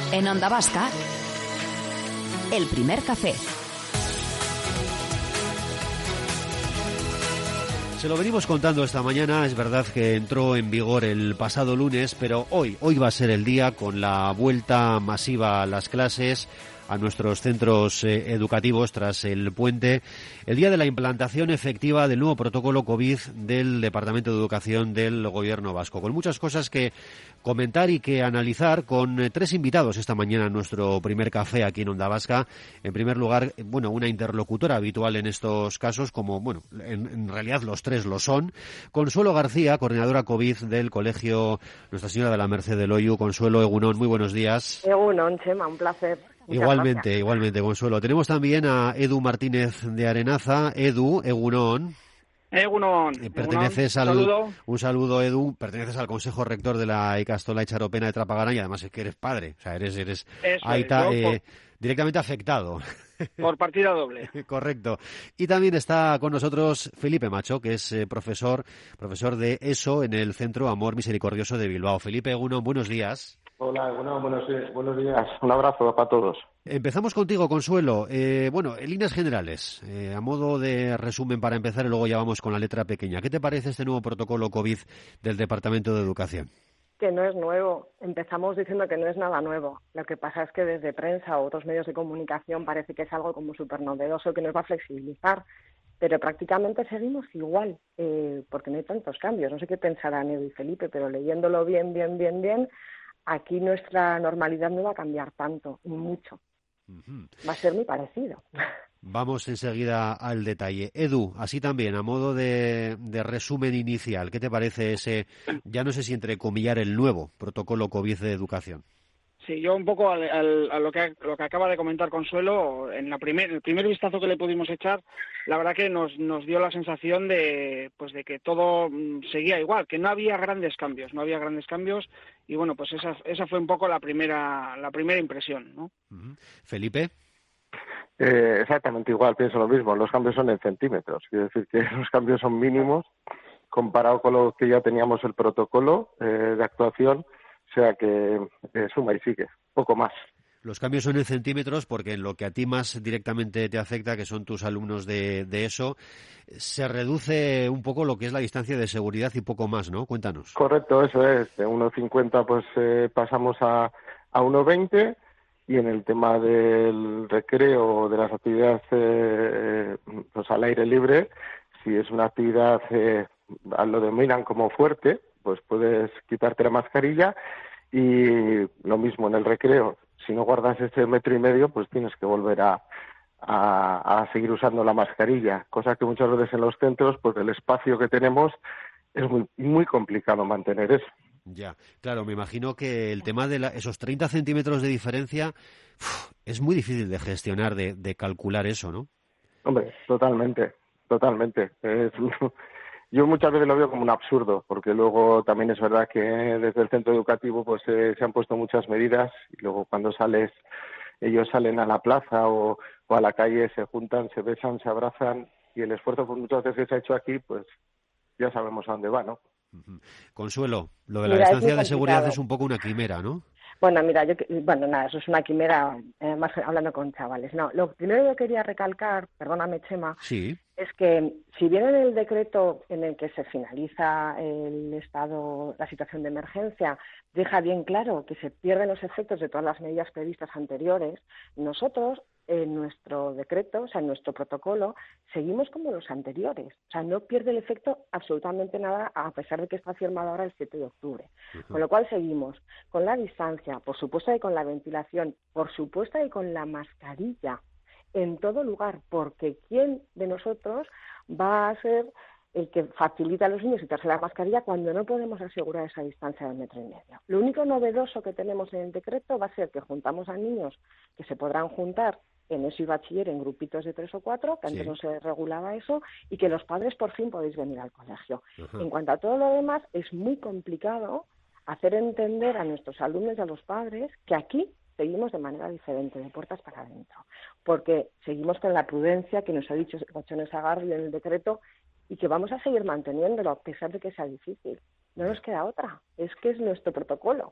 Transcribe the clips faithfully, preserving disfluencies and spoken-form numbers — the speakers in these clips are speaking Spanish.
En Onda Vasca, El Primer Café. Se lo venimos contando esta mañana, es verdad que entró en vigor el pasado lunes, pero hoy, hoy va a ser el día con la vuelta masiva a las clases, a nuestros centros eh, educativos tras el puente, el día de la implantación efectiva del nuevo protocolo COVID del Departamento de Educación del Gobierno vasco, con muchas cosas que comentar y que analizar con eh, tres invitados esta mañana en nuestro primer café aquí en Onda Vasca. En primer lugar, bueno, una interlocutora habitual en estos casos, como, bueno, en, en realidad los tres lo son. Consuelo García, coordinadora COVID del Colegio Nuestra Señora de la Merced del Oyu. Consuelo, egunon, muy buenos días. Egunon, Chema, un placer. Muchas igualmente, gracias. igualmente, Consuelo. Tenemos también a Edu Martínez de Arenaza. Edu, egunon. Egunon, Eh, perteneces Egunon. al, Un saludo. un saludo, Edu. Perteneces al Consejo Rector de la Ikastola Itxaropena de Trapagaran y además es que eres padre. O sea, eres, eres Eso aita, es, yo eh, directamente afectado. Por partida doble. Correcto. Y también está con nosotros Felipe Macho, que es eh, profesor, profesor de ESO en el Centro Amor Misericordioso de Bilbao. Felipe, uno, buenos días. Hola, bueno, buenos, buenos días. Un abrazo para todos. Empezamos contigo, Consuelo. Eh, bueno, en líneas generales, eh, a modo de resumen para empezar y luego ya vamos con la letra pequeña. ¿Qué te parece este nuevo protocolo COVID del Departamento de Educación? Que no es nuevo. Empezamos diciendo que no es nada nuevo. Lo que pasa es que desde prensa o otros medios de comunicación parece que es algo como súper novedoso que nos va a flexibilizar. Pero prácticamente seguimos igual, eh, porque no hay tantos cambios. No sé qué pensarán Edu y Felipe, pero leyéndolo bien, bien, bien, bien, aquí nuestra normalidad no va a cambiar tanto, ni mucho. Uh-huh. Va a ser muy parecido. Vamos enseguida al detalle. Edu, así también, a modo de, de resumen inicial, ¿qué te parece ese, ya no sé si entrecomillar, el nuevo protocolo COVID de educación? Sí, yo un poco al, al, a lo que, lo que acaba de comentar Consuelo, en la primer, el primer vistazo que le pudimos echar, la verdad que nos, nos dio la sensación de, pues de que todo seguía igual, que no había grandes cambios, no había grandes cambios y bueno, pues esa, esa fue un poco la primera, la primera impresión, ¿no? Uh-huh. Felipe. Eh, exactamente igual, pienso lo mismo. Los cambios son en centímetros, quiere decir que los cambios son mínimos comparado con lo que ya teníamos el protocolo eh, de actuación, o sea que eh, suma y sigue, poco más. Los cambios son en centímetros porque en lo que a ti más directamente te afecta, que son tus alumnos de, de ESO, se reduce un poco lo que es la distancia de seguridad y poco más, ¿no? Cuéntanos. Correcto, eso es. De uno cincuenta pues eh, pasamos a, a uno veinte. Y en el tema del recreo, de las actividades eh, pues al aire libre, si es una actividad, eh, lo denominan como fuerte, pues puedes quitarte la mascarilla y lo mismo en el recreo. Si no guardas ese metro y medio, pues tienes que volver a, a, a seguir usando la mascarilla, cosa que muchas veces en los centros, pues el espacio que tenemos, es muy, muy complicado mantener eso. Ya, claro, me imagino que el tema de la, esos treinta centímetros de diferencia uf, es muy difícil de gestionar, de, de calcular eso, ¿no? Hombre, totalmente, totalmente. Es, yo muchas veces lo veo como un absurdo, porque luego también es verdad que desde el centro educativo pues eh, se han puesto muchas medidas y luego cuando sales, ellos salen a la plaza o, o a la calle, se juntan, se besan, se abrazan y el esfuerzo pues muchas veces que se ha hecho aquí, pues ya sabemos a dónde va, ¿no? Consuelo, lo de la Mira, distancia de seguridad es un poco una quimera, ¿no? Bueno, mira, yo, bueno, nada, eso es una quimera, eh, más hablando con chavales. No, lo primero que quería recalcar, perdóname, Chema, sí. es que si bien en el decreto en el que se finaliza el estado, la situación de emergencia, deja bien claro que se pierden los efectos de todas las medidas previstas anteriores, nosotros en nuestro decreto, o sea, en nuestro protocolo, seguimos como los anteriores. O sea, no pierde el efecto absolutamente nada, a pesar de que está firmado ahora el siete de octubre. Uh-huh. Con lo cual seguimos con la distancia, por supuesto y con la ventilación, por supuesto y con la mascarilla, en todo lugar, porque ¿quién de nosotros va a ser el que facilita a los niños quitarse la mascarilla cuando no podemos asegurar esa distancia de metro y medio? Lo único novedoso que tenemos en el decreto va a ser que juntamos a niños que se podrán juntar en ESO y bachiller en grupitos de tres o cuatro, que antes sí. no se regulaba eso, y que los padres por fin podéis venir al colegio. Uh-huh. En cuanto a todo lo demás, es muy complicado hacer entender a nuestros alumnos y a los padres que aquí seguimos de manera diferente, de puertas para adentro, porque seguimos con la prudencia que nos ha dicho Gochones Sagarri en el decreto y que vamos a seguir manteniéndolo a pesar de que sea difícil. No nos queda otra, es que es nuestro protocolo.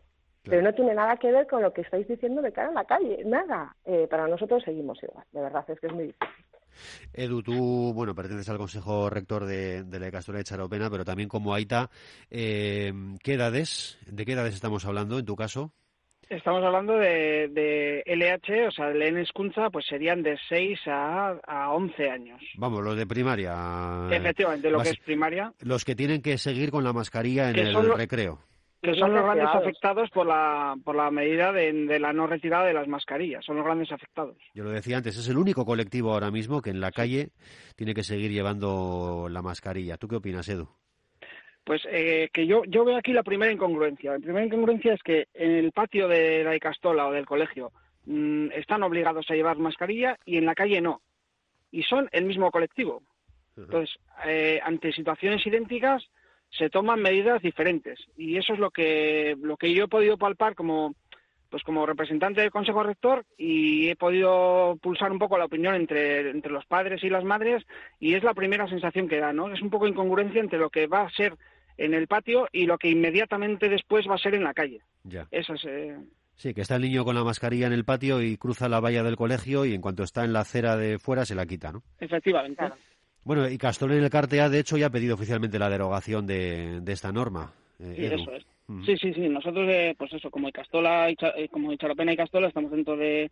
Pero no tiene nada que ver con lo que estáis diciendo de cara a la calle, nada. Eh, para nosotros seguimos igual, de verdad, es que es muy difícil. Edu, tú, bueno, perteneces al Consejo Rector de, de la Ikastola de Charopena, pero también como aita, eh, ¿qué edades, de qué edades estamos hablando en tu caso? Estamos hablando de, de L H, o sea, de lehen hezkuntza, pues serían de seis a, a once años. Vamos, los de primaria. Efectivamente, lo Basi- que es primaria. Los que tienen que seguir con la mascarilla en Que el son lo- recreo. Que son los grandes afectados por la por la medida de, de la no retirada de las mascarillas. Son los grandes afectados. Yo lo decía antes, es el único colectivo ahora mismo que en la calle tiene que seguir llevando la mascarilla. ¿Tú qué opinas, Edu? Pues eh, que yo yo veo aquí la primera incongruencia. La primera incongruencia es que en el patio de la Ikastola o del colegio mmm, están obligados a llevar mascarilla y en la calle no. Y son el mismo colectivo. Entonces, eh, ante situaciones idénticas se toman medidas diferentes y eso es lo que lo que yo he podido palpar como pues como representante del Consejo Rector y he podido pulsar un poco la opinión entre entre los padres y las madres y es la primera sensación que da, ¿no? Es un poco incongruencia entre lo que va a ser en el patio y lo que inmediatamente después va a ser en la calle. Ya. Eso es eh... Sí, que está el niño con la mascarilla en el patio y cruza la valla del colegio y en cuanto está en la acera de fuera se la quita, ¿no? Efectivamente. Claro. Bueno, y Ikastola en el Cartea, de hecho, ya ha pedido oficialmente la derogación de, de esta norma. Eh, Sí, Edu. eso es. Uh-huh. Sí, sí, sí. Nosotros, eh, pues eso, como Ikastola, como Charopena y Ikastola, estamos dentro de,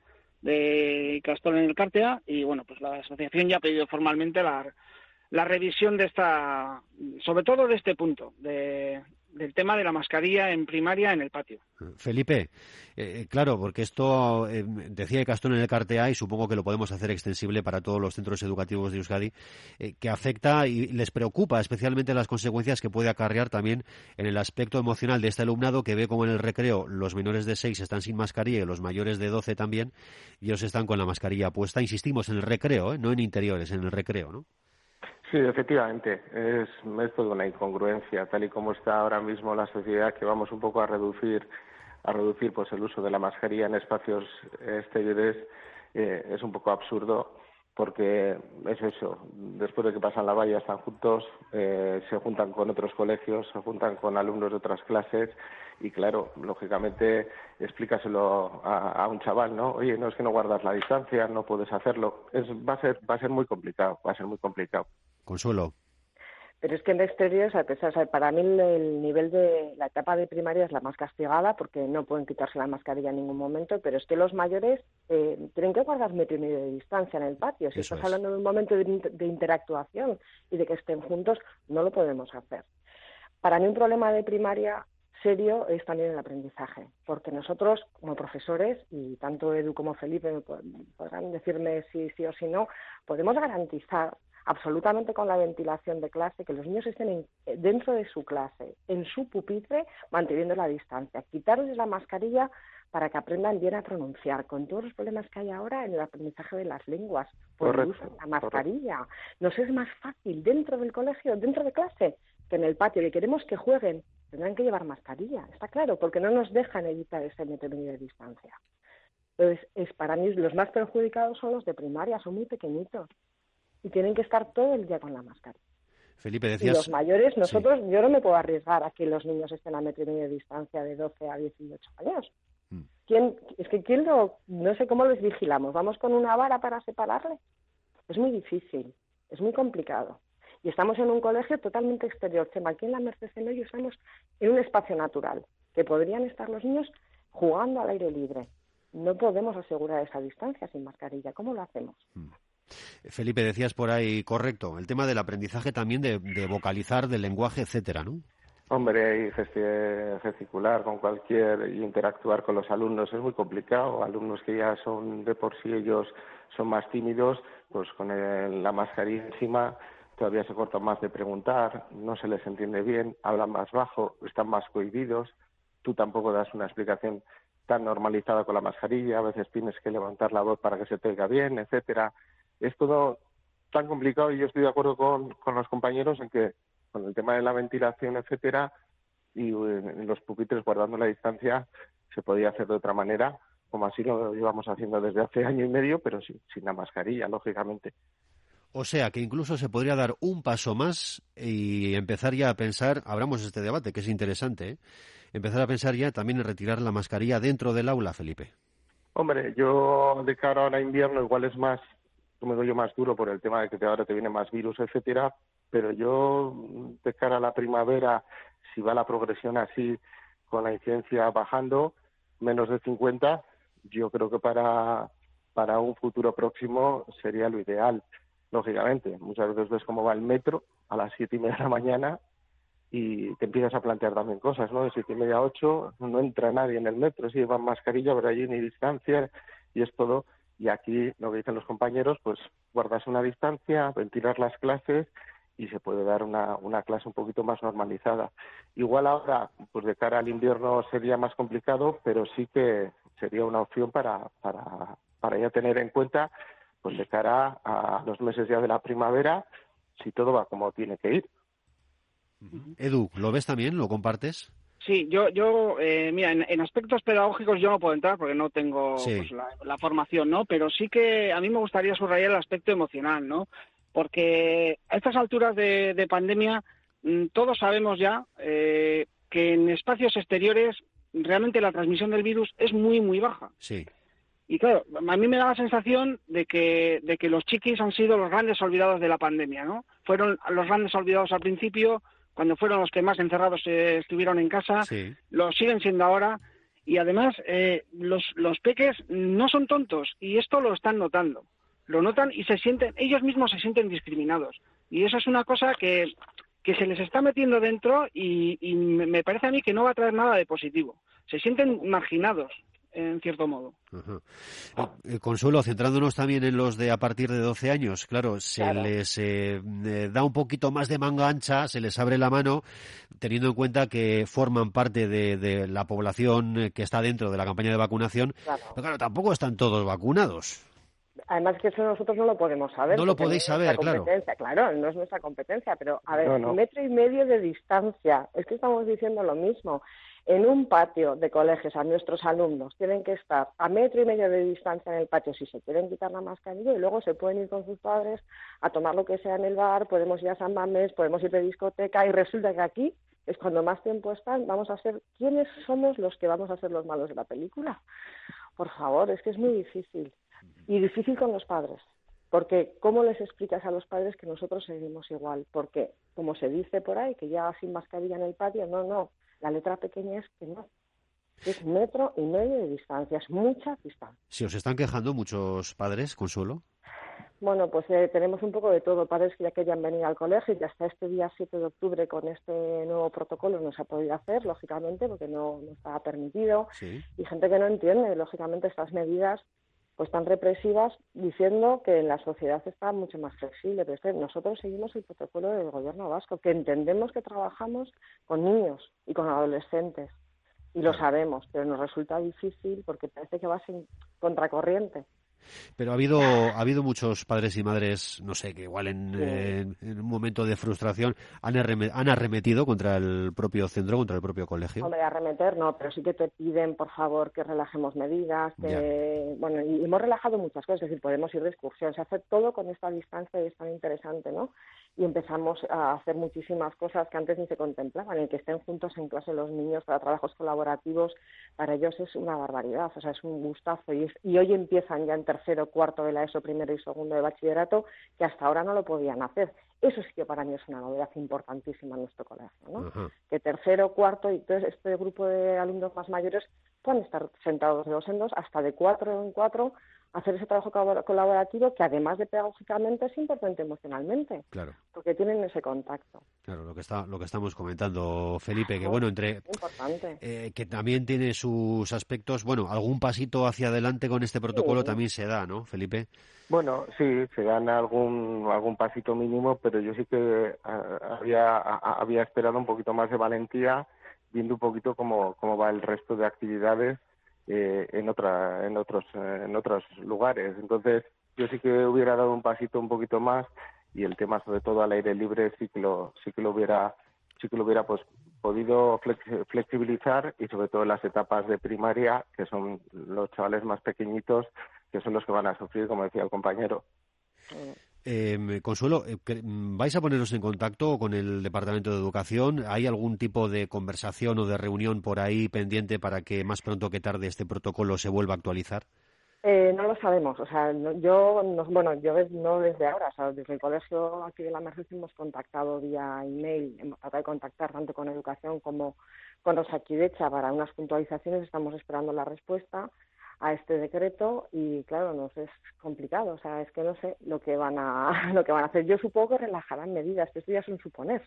de Ikastola en el Cartea y, bueno, pues la asociación ya ha pedido formalmente la, la revisión de esta, sobre todo de este punto, de, del tema de la mascarilla en primaria en el patio. Felipe, eh, claro, porque esto eh, decía Ikastola en el Cartea y supongo que lo podemos hacer extensible para todos los centros educativos de Euskadi, eh, que afecta y les preocupa especialmente las consecuencias que puede acarrear también en el aspecto emocional de este alumnado que ve como en el recreo los menores de seis están sin mascarilla y los mayores de doce también y ellos están con la mascarilla puesta. Insistimos, en el recreo, ¿eh? No en interiores, en el recreo, ¿no? Sí, efectivamente, es, es toda una incongruencia, tal y como está ahora mismo la sociedad, que vamos un poco a reducir a reducir pues el uso de la mascarilla en espacios exteriores, eh, es un poco absurdo, porque es eso, después de que pasan la valla están juntos, eh, se juntan con otros colegios, se juntan con alumnos de otras clases, y claro, lógicamente explícaselo a, a un chaval, ¿no? Oye, no es que no guardas la distancia, no puedes hacerlo, es, va a ser, va a ser muy complicado, va a ser muy complicado. Consuelo. Pero es que en exteriores, a pesar, o sea, para mí el nivel de la etapa de primaria es la más castigada porque no pueden quitarse la mascarilla en ningún momento, pero es que los mayores eh, tienen que guardar metro y medio de distancia en el patio. Si Eso estás es. hablando de un momento de, de interactuación y de que estén juntos, no lo podemos hacer. Para mí un problema de primaria serio es también el aprendizaje, porque nosotros como profesores, y tanto Edu como Felipe podrán decirme si sí o si no, podemos garantizar absolutamente con la ventilación de clase que los niños estén en, dentro de su clase, en su pupitre, manteniendo la distancia, quitarles la mascarilla para que aprendan bien a pronunciar, con todos los problemas que hay ahora en el aprendizaje de las lenguas, por el uso de la mascarilla. Correcto. Nos es más fácil dentro del colegio, dentro de clase, que en el patio, que queremos que jueguen, tendrán que llevar mascarilla, está claro, porque no nos dejan evitar ese metro y medio de distancia. Entonces, es, para mí los más perjudicados son los de primaria, son muy pequeñitos y tienen que estar todo el día con la mascarilla. Felipe, decías... Y los mayores, nosotros, sí. Yo no me puedo arriesgar a que los niños estén a metro y medio de distancia de doce a dieciocho años. Mm. ¿Quién, es que quién lo, no sé cómo les vigilamos, ¿vamos con una vara para separarles? Es muy difícil, es muy complicado. Y estamos en un colegio totalmente exterior. Aquí en la Merced Zenollo estamos en un espacio natural, que podrían estar los niños jugando al aire libre. No podemos asegurar esa distancia sin mascarilla. ¿Cómo lo hacemos? Mm. Felipe, decías por ahí, correcto, el tema del aprendizaje también de, de vocalizar, del lenguaje, etcétera, ¿no? Hombre, y gesti- gesticular con cualquier y interactuar con los alumnos es muy complicado. Alumnos que ya son de por sí ellos son más tímidos, pues con el, la mascarilla encima todavía se cortan más de preguntar, no se les entiende bien, hablan más bajo, están más cohibidos. Tú tampoco das una explicación tan normalizada con la mascarilla, a veces tienes que levantar la voz para que se te oiga bien, etcétera. Es todo tan complicado y yo estoy de acuerdo con, con los compañeros en que con el tema de la ventilación, etcétera, y en los pupitres guardando la distancia se podía hacer de otra manera, como así lo llevamos haciendo desde hace año y medio, pero sin, sin la mascarilla, lógicamente. O sea, que incluso se podría dar un paso más y empezar ya a pensar, abramos este debate, que es interesante, ¿eh? empezar a pensar ya también en retirar la mascarilla dentro del aula, Felipe? Hombre, yo de cara ahora a invierno igual es más, como digo yo, más duro por el tema de que ahora te viene más virus, etcétera, pero yo de cara a la primavera, si va la progresión así, con la incidencia bajando, menos de cincuenta, yo creo que para, para un futuro próximo sería lo ideal, lógicamente. Muchas veces ves cómo va el metro a las siete y media de la mañana y te empiezas a plantear también cosas, ¿no? De siete y media a ocho no entra nadie en el metro, sí, van mascarilla, pero allí ni distancia y es todo. Y aquí, lo que dicen los compañeros, pues guardas una distancia, ventilar las clases y se puede dar una, una clase un poquito más normalizada. Igual ahora, pues de cara al invierno sería más complicado, pero sí que sería una opción para, para, para ya tener en cuenta, pues de cara a los meses ya de la primavera, si todo va como tiene que ir. Edu, ¿lo ves también? ¿Lo compartes? Sí, yo, yo eh, mira, en, en aspectos pedagógicos yo no puedo entrar porque no tengo Sí. pues, la, la formación, ¿no? Pero sí que a mí me gustaría subrayar el aspecto emocional, ¿no? Porque a estas alturas de, de pandemia mmm, todos sabemos ya eh, que en espacios exteriores realmente la transmisión del virus es muy, muy baja. Sí. Y claro, a mí me da la sensación de que, de que los chiquis han sido los grandes olvidados de la pandemia, ¿no? Fueron los grandes olvidados al principio, cuando fueron los que más encerrados eh, estuvieron en casa, Sí. lo siguen siendo ahora, y además eh, los, los peques no son tontos, y esto lo están notando, lo notan y se sienten, ellos mismos se sienten discriminados, y eso es una cosa que, que se les está metiendo dentro y, y me parece a mí que no va a traer nada de positivo, se sienten marginados, en cierto modo. Ajá. Eh, Consuelo, centrándonos también en los de a partir de doce años, claro, se Claro. les eh, eh, da un poquito más de manga ancha, se les abre la mano, teniendo en cuenta que forman parte de, de la población eh, que está dentro de la campaña de vacunación, Claro. pero claro, tampoco están todos vacunados. Además que eso nosotros no lo podemos saber. No lo porque podéis es saber, nuestra claro. competencia. Claro, no es nuestra competencia, pero a ver, No, no. metro y medio de distancia. Es que estamos diciendo lo mismo. En un patio de colegios a nuestros alumnos tienen que estar a metro y medio de distancia en el patio si se quieren quitar la mascarilla y luego se pueden ir con sus padres a tomar lo que sea en el bar, podemos ir a San Mamés, podemos ir de discoteca y resulta que aquí es cuando más tiempo están, vamos a ser, ¿quiénes somos los que vamos a ser los malos de la película? Por favor, es que es muy difícil. Y difícil con los padres. Porque, ¿cómo les explicas a los padres que nosotros seguimos igual? Porque, como se dice por ahí, que ya sin mascarilla en el patio, no, no. La letra pequeña es que no. Es metro y medio de distancia, es mucha distancia. ¿Se os están quejando muchos padres, Consuelo? Bueno, pues eh, tenemos un poco de todo. Padres que ya querían venir al colegio y hasta este día siete de octubre con este nuevo protocolo no se ha podido hacer, lógicamente, porque no, no estaba permitido. Sí. Y gente que no entiende, lógicamente, estas medidas pues tan represivas, diciendo que la sociedad está mucho más flexible. Pero es que nosotros seguimos el protocolo del gobierno vasco, que entendemos que trabajamos con niños y con adolescentes, y lo sabemos, pero nos resulta difícil porque parece que vas en contracorriente. Pero ha habido ha habido muchos padres y madres, no sé, que igual en, Sí. eh, en un momento de frustración han, arreme- han arremetido contra el propio centro, contra el propio colegio. Hombre, arremeter no, pero sí que te piden, por favor, que relajemos medidas, que, bueno, y hemos relajado muchas cosas, es decir, podemos ir de excursión, se hace todo con esta distancia y es tan interesante, ¿no? Y empezamos a hacer muchísimas cosas que antes ni se contemplaban, el que estén juntos en clase los niños para trabajos colaborativos, para ellos es una barbaridad, o sea, es un gustazo, y, es, y hoy empiezan ya en tercero, cuarto de la ESO, primero y segundo de bachillerato, que hasta ahora no lo podían hacer. Eso sí que para mí es una novedad importantísima en nuestro colegio, ¿no? Ajá. Que tercero, cuarto y entonces este grupo de alumnos más mayores puedan estar sentados de dos en dos, hasta de cuatro en cuatro, hacer ese trabajo colaborativo que además de pedagógicamente es importante emocionalmente, Claro. porque tienen ese contacto. Claro, lo que está, lo que estamos comentando, Felipe, que bueno, entre Importante. eh, que también tiene sus aspectos, bueno, algún pasito hacia adelante con este protocolo Sí. también se da, ¿no, Felipe? Bueno, sí, se dan algún algún pasito mínimo, pero yo sí que ah, había ah, había esperado un poquito más de valentía, viendo un poquito cómo cómo va el resto de actividades eh, en otra en otros eh, en otros lugares. Entonces, yo sí que hubiera dado un pasito un poquito más y el tema sobre todo al aire libre sí que lo sí que lo hubiera sí que lo hubiera pues podido flex- flexibilizar y sobre todo en las etapas de primaria, que son los chavales más pequeñitos, que son los que van a sufrir, como decía el compañero. Eh, Consuelo, ¿vais a poneros en contacto con el Departamento de Educación? ¿Hay algún tipo de conversación o de reunión por ahí pendiente para que más pronto que tarde este protocolo se vuelva a actualizar? Eh, no lo sabemos, o sea, no, yo, no, bueno, yo no desde ahora, o sea, desde el colegio aquí de la Merced hemos contactado vía email, hemos tratado de contactar tanto con Educación como con Osakidetza para unas puntualizaciones, estamos esperando la respuesta a este decreto y claro, nos es complicado, o sea, es que no sé lo que van a lo que van a hacer. Yo supongo que relajarán medidas, que esto ya es un suponer.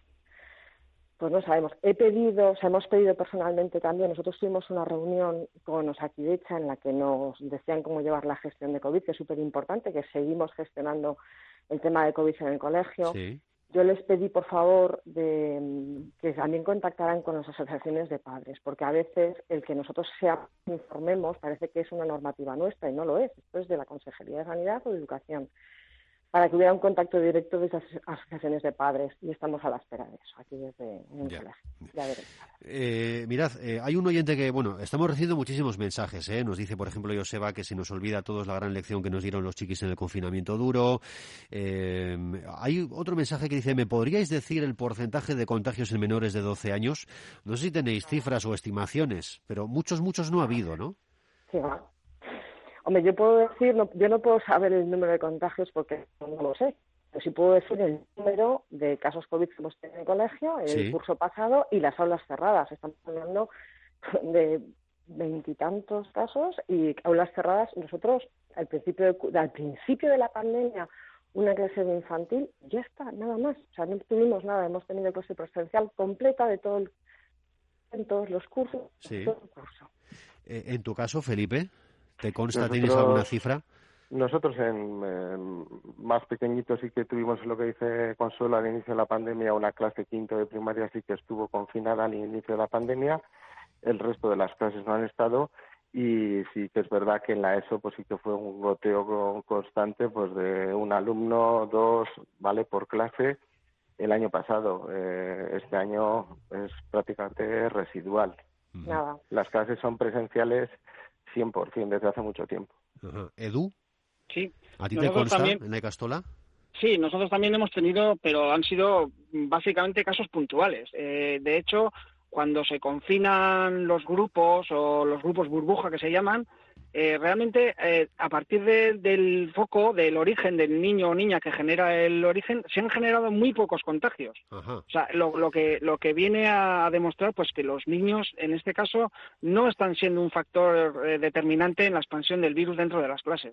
Pues no sabemos. He pedido, o sea, hemos pedido personalmente también, nosotros tuvimos una reunión con Osakidetza en la que nos decían cómo llevar la gestión de COVID, que es súper importante, que seguimos gestionando el tema de COVID en el colegio. Sí. Yo les pedí, por favor, de, que también contactaran con las asociaciones de padres, porque a veces el que nosotros sea, informemos parece que es una normativa nuestra y no lo es. Esto es de la Consejería de Sanidad o de Educación, para que hubiera un contacto directo de esas asociaciones de padres, y estamos a la espera de eso, aquí desde en el Ya. colegio. Ya veremos. Eh, mirad, eh, hay un oyente que, bueno, estamos recibiendo muchísimos mensajes, ¿eh? Nos dice, por ejemplo, Joseba, que se nos olvida a todos la gran lección que nos dieron los chiquis en el confinamiento duro. Eh, hay otro mensaje que dice, ¿me podríais decir el porcentaje de contagios en menores de doce años? No sé si tenéis cifras o estimaciones, pero muchos, muchos no ha habido, ¿no? Sí, va. Hombre, yo puedo decir, no, yo no puedo saber el número de contagios porque no lo sé. Pero sí puedo decir el número de casos COVID que hemos tenido en el colegio, el Sí. curso pasado y las aulas cerradas. Estamos hablando de veintitantos casos y aulas cerradas. Nosotros, al principio de, al principio de la pandemia, una clase de infantil, ya está, nada más. O sea, no tuvimos nada. Hemos tenido clase presencial completa de todo el, en todos los cursos. Sí. Todo el curso. Eh, en tu caso, Felipe, ¿te consta, Nosotros- tienes alguna cifra? Nosotros en, en más pequeñitos sí que tuvimos lo que dice Consuelo al inicio de la pandemia, una clase quinto de primaria sí que estuvo confinada al inicio de la pandemia, el resto de las clases no han estado y sí que es verdad que en la ESO pues sí que fue un goteo con- constante pues de un alumno, dos, vale, por clase el año pasado. Eh, este año es prácticamente residual. Nada. Las clases son presenciales cien por ciento desde hace mucho tiempo. Ajá. ¿Edu? Sí. ¿A ti te Nosotros consta también- en la Icastola? Sí, nosotros también hemos tenido, pero han sido básicamente casos puntuales. Eh, de hecho, cuando se confinan los grupos o los grupos burbuja que se llaman, eh, realmente eh, a partir de- del foco, del origen del niño o niña que genera el origen, se han generado muy pocos contagios. Ajá. O sea, lo, lo que lo que viene a demostrar pues que los niños en este caso no están siendo un factor eh, determinante en la expansión del virus dentro de las clases.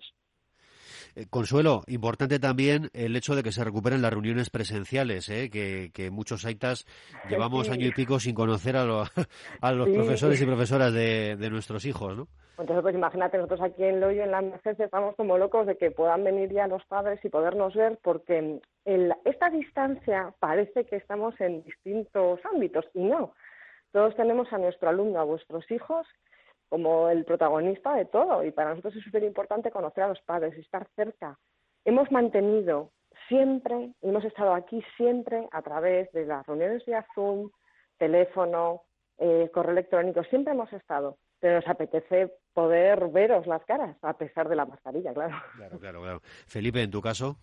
Eh, Consuelo, importante también el hecho de que se recuperen las reuniones presenciales, ¿eh? que, que muchos aitas llevamos Sí. año y pico sin conocer a, lo- a los Sí. profesores y profesoras de, de nuestros hijos, ¿no? Entonces, pues imagínate, nosotros aquí en Loyo, en la Merced, estamos como locos de que puedan venir ya los padres y podernos ver, porque en esta distancia parece que estamos en distintos ámbitos, y no. Todos tenemos a nuestro alumno, a vuestros hijos, como el protagonista de todo, y para nosotros es súper importante conocer a los padres y estar cerca. Hemos mantenido siempre, hemos estado aquí siempre a través de las reuniones vía Zoom, teléfono, eh, correo electrónico, siempre hemos estado, pero nos apetece poder veros las caras, a pesar de la mascarilla, claro. Claro, claro, claro. Felipe, en tu caso,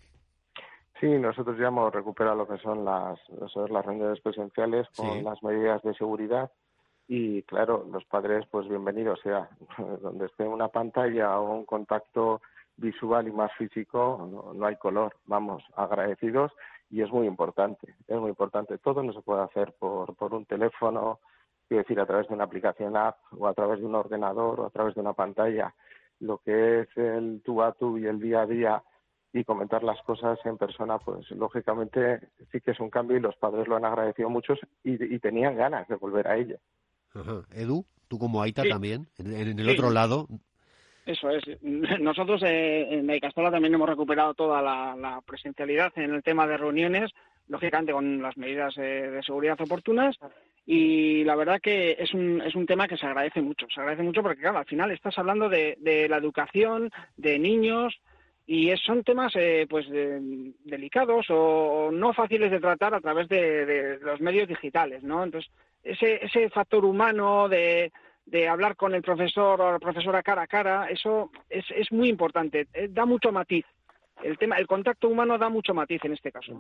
Sí, nosotros ya hemos recuperado lo que son las, eso es, las reuniones presenciales con Sí. las medidas de seguridad y, claro, los padres, pues bienvenidos sea, donde esté una pantalla o un contacto visual y más físico, no, no hay color, vamos, agradecidos y es muy importante, es muy importante. Todo no se puede hacer por, por un teléfono, quiero decir, a través de una aplicación app o a través de un ordenador o a través de una pantalla. Lo que es el tú a tú y el día a día y comentar las cosas en persona, pues lógicamente sí que es un cambio y los padres lo han agradecido muchos y, y tenían ganas de volver a ello. Ajá. Edu, tú como aita Sí. también, en, en el Sí. otro lado, Eso es. Nosotros eh, en la Icastola también hemos recuperado toda la, la presencialidad en el tema de reuniones, lógicamente con las medidas eh, de seguridad oportunas, y la verdad que es un, es un tema que se agradece mucho. Se agradece mucho porque, claro, al final estás hablando de, de la educación, de niños, y es- son temas eh, pues de- delicados o no fáciles de tratar a través de, de los medios digitales, ¿no? Entonces, ese, ese factor humano de de hablar con el profesor o la profesora cara a cara, eso es, es muy importante, eh, da mucho matiz el tema, el contacto humano da mucho matiz en este caso.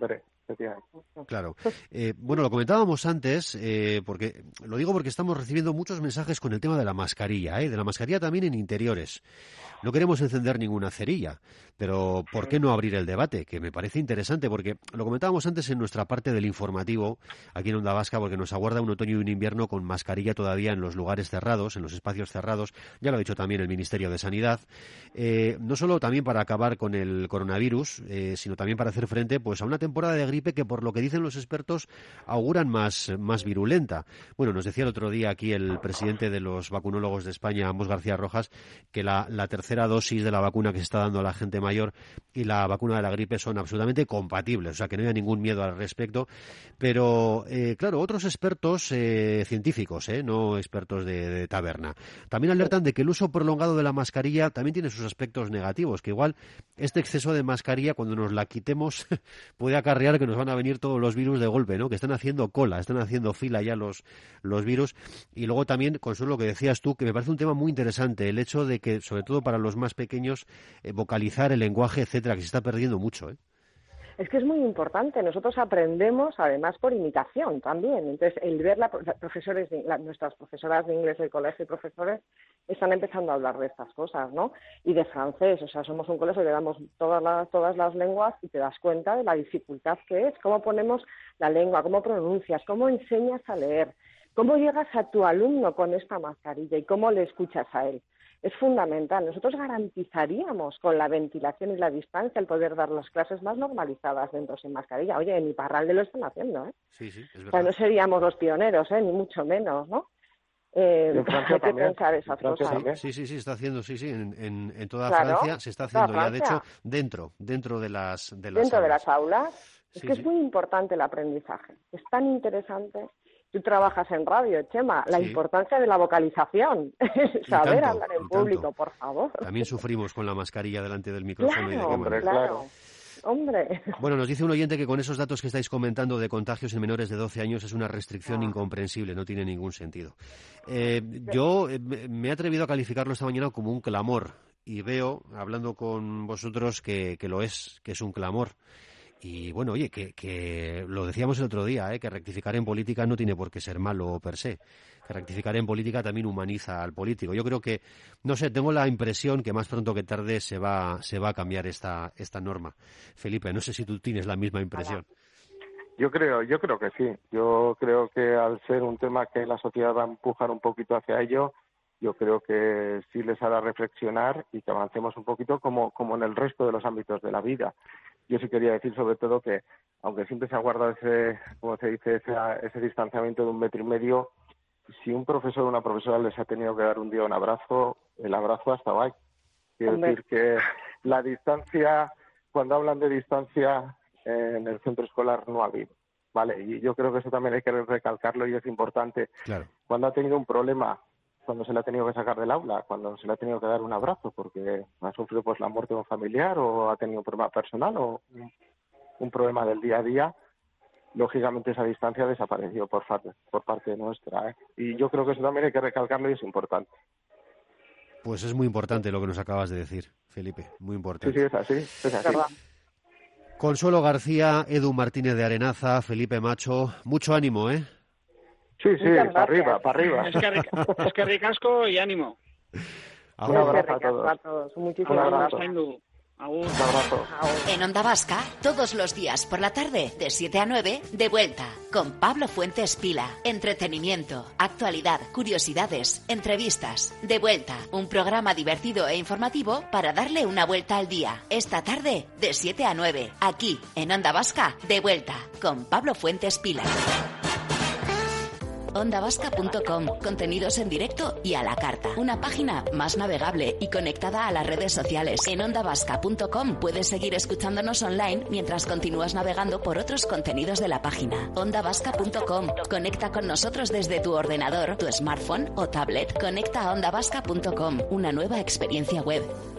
Claro. Eh, bueno, lo comentábamos antes, eh, porque lo digo porque estamos recibiendo muchos mensajes con el tema de la mascarilla, ¿eh? de la mascarilla también en interiores. No queremos encender ninguna cerilla, pero ¿por qué no abrir el debate? Que me parece interesante, porque lo comentábamos antes en nuestra parte del informativo, aquí en Onda Vasca, porque nos aguarda un otoño y un invierno con mascarilla todavía en los lugares cerrados, en los espacios cerrados. Ya lo ha dicho también el Ministerio de Sanidad. Eh, no solo también para acabar con el coronavirus, eh, sino también para hacer frente pues a una temporada de gripe que, por lo que dicen los expertos, auguran más, más virulenta. Bueno, nos decía el otro día aquí el presidente de los vacunólogos de España, Amos García Rojas, que la, la tercera dosis de la vacuna que se está dando a la gente mayor y la vacuna de la gripe son absolutamente compatibles, o sea que no haya ningún miedo al respecto. Pero, eh, claro, otros expertos eh, científicos, eh, no expertos de, de taberna, también alertan de que el uso prolongado de la mascarilla también tiene sus aspectos negativos, que igual este exceso de mascarilla, cuando nos la quitemos, puede acarrear que nos van a venir todos los virus de golpe, ¿no? Que están haciendo cola, están haciendo fila ya los, los virus. Y luego también, Consuelo, lo que decías tú, que me parece un tema muy interesante, el hecho de que, sobre todo para los más pequeños, eh, vocalizar el lenguaje, etcétera, que se está perdiendo mucho, ¿eh? Es que es muy importante. Nosotros aprendemos, además, por imitación también. Entonces, el ver la, profesores, la, nuestras profesoras de inglés del colegio y profesores están empezando a hablar de estas cosas, ¿no? Y de francés. O sea, somos un colegio que damos todas las, todas las lenguas y te das cuenta de la dificultad que es. Cómo ponemos la lengua, cómo pronuncias, cómo enseñas a leer, cómo llegas a tu alumno con esta mascarilla y cómo le escuchas a él. Es fundamental. Nosotros garantizaríamos con la ventilación y la distancia el poder dar las clases más normalizadas dentro sin mascarilla. Oye, en Iparralde lo están haciendo, ¿eh? Sí, sí, es verdad. O sea, no seríamos los pioneros, ¿eh? Ni mucho menos, ¿no? Eh, en Francia hay que también. pensar esas cosas. También. Sí, sí, sí, está haciendo, sí, sí, en, en, en toda claro, Francia se está haciendo ya, de Francia. hecho, dentro, dentro de las de las Dentro aulas. de las aulas. Es Sí, que sí. es muy importante el aprendizaje. Es tan interesante. Tú trabajas en radio, Chema, la Sí. importancia de la vocalización, saber tanto, hablar en y público, tanto. por favor. También sufrimos con la mascarilla delante del micrófono y de Claro, qué Hombre, manera. claro. Hombre. Bueno, nos dice un oyente que con esos datos que estáis comentando de contagios en menores de doce años es una restricción Ah. incomprensible, no tiene ningún sentido. Eh, yo eh, me he atrevido a calificarlo esta mañana como un clamor y veo, hablando con vosotros, que, que lo es, que es un clamor. Y bueno, oye, que, que lo decíamos el otro día, ¿eh? Que rectificar en política no tiene por qué ser malo per se. Que rectificar en política también humaniza al político. Yo creo que, no sé, tengo la impresión que más pronto que tarde se va, se va a cambiar esta, esta norma. Felipe, no sé si tú tienes la misma impresión. Yo creo, yo creo que sí. Yo creo que al ser un tema que la sociedad va a empujar un poquito hacia ello, yo creo que sí les hará reflexionar y que avancemos un poquito como, como en el resto de los ámbitos de la vida. Yo sí quería decir sobre todo que, aunque siempre se ha guardado ese, como se dice, ese, ese distanciamiento de un metro y medio, si un profesor o una profesora les ha tenido que dar un día un abrazo, el abrazo hasta ahí. Quiero Hombre. decir que la distancia, cuando hablan de distancia eh, en el centro escolar no ha habido, ¿vale? Y yo creo que eso también hay que recalcarlo y es importante. Claro. Cuando ha tenido un problema, cuando se le ha tenido que sacar del aula, cuando se le ha tenido que dar un abrazo porque ha sufrido pues la muerte de un familiar o ha tenido un problema personal o un, un problema del día a día, lógicamente esa distancia desapareció por parte, por parte nuestra, ¿eh? Y yo creo que eso también hay que recalcarlo y es importante. Pues es muy importante lo que nos acabas de decir, Felipe, muy Sí, importante. sí, es así, es así. ¿Verdad? Consuelo García, Edu Martínez de Arenaza, Felipe Macho, mucho ánimo, ¿eh? Sí, sí, Muchas para arriba, gracias. para arriba. Es que, rica- es que ricasco y ánimo. Un Ahora, abrazo a todos. A todos. Un Muchísimas abrazo. gracias. Zaindu. Agur. Un abrazo. En Onda Vasca, todos los días por la tarde, de siete a nueve, de vuelta, con Pablo Fuentes Pila. Entretenimiento, actualidad, curiosidades, entrevistas. De vuelta, un programa divertido e informativo para darle una vuelta al día. Esta tarde, de siete a nueve, aquí, en Onda Vasca, de vuelta, con Pablo Fuentes Pila. onda vasca punto com, contenidos en directo y a la carta. Una página más navegable y conectada a las redes sociales. En onda vasca punto com puedes seguir escuchándonos online mientras continúas navegando por otros contenidos de la página. onda vasca punto com. Conecta con nosotros desde tu ordenador, tu smartphone o tablet. Conecta a onda vasca punto com, una nueva experiencia web.